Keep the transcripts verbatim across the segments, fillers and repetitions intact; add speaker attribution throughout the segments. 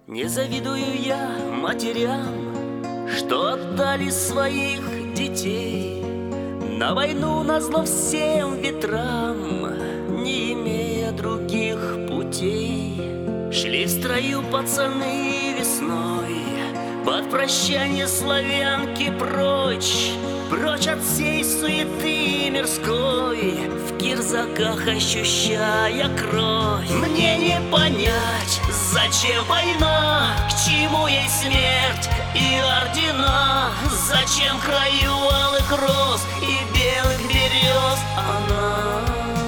Speaker 1: Не завидую я матерям, что отдали своих детей на войну назло всем ветрам, не имея других путей. Шли в строю пацаны весной, под прощанье славянки прочь, прочь от всей суеты мирской, в кирзаках ощущая кровь. Мне не понять, зачем война, к чему ей смерть и ордена, зачем краю алых роз и белых берез она.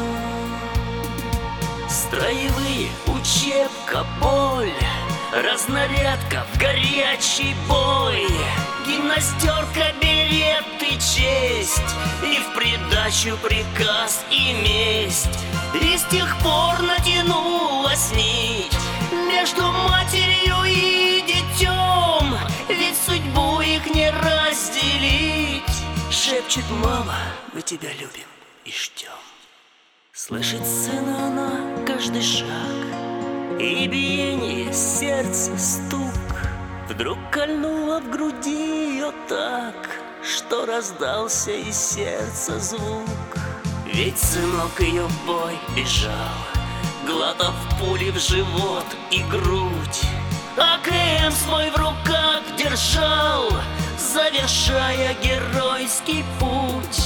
Speaker 1: Строевые, учебка, боль, разнарядка в горячий бой, гимнастерка, берет и честь, и в придачу приказ и месть. И с тех пор натянулась нить между матерью и детем, ведь судьбу их не разделить. Шепчет мама: мы тебя любим и ждем. Слышит сына она каждый шаг и биение сердца стук. Вдруг кольнуло в груди ее так, что раздался из сердца звук. Ведь сынок ее в бой бежал, глотав пули в живот и грудь, а КМ свой в руках держал, завершая геройский путь.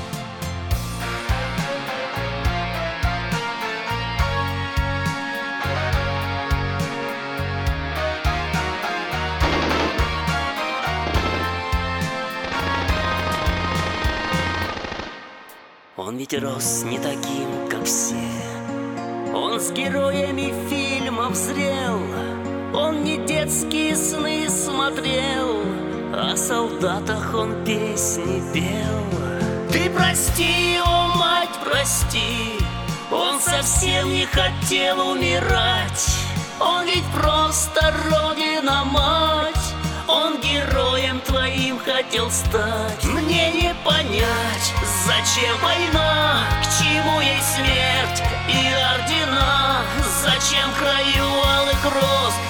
Speaker 1: Он ведь рос не таким, как все, он с героями фильмов зрел, он не детские сны смотрел, о солдатах он песни пел. Ты прости, о мать, прости, он совсем не хотел умирать, он ведь просто родина мать, он героем твоим хотел стать. Мне не понять, зачем война, к чему ей смерть и ордена, зачем краю алых роз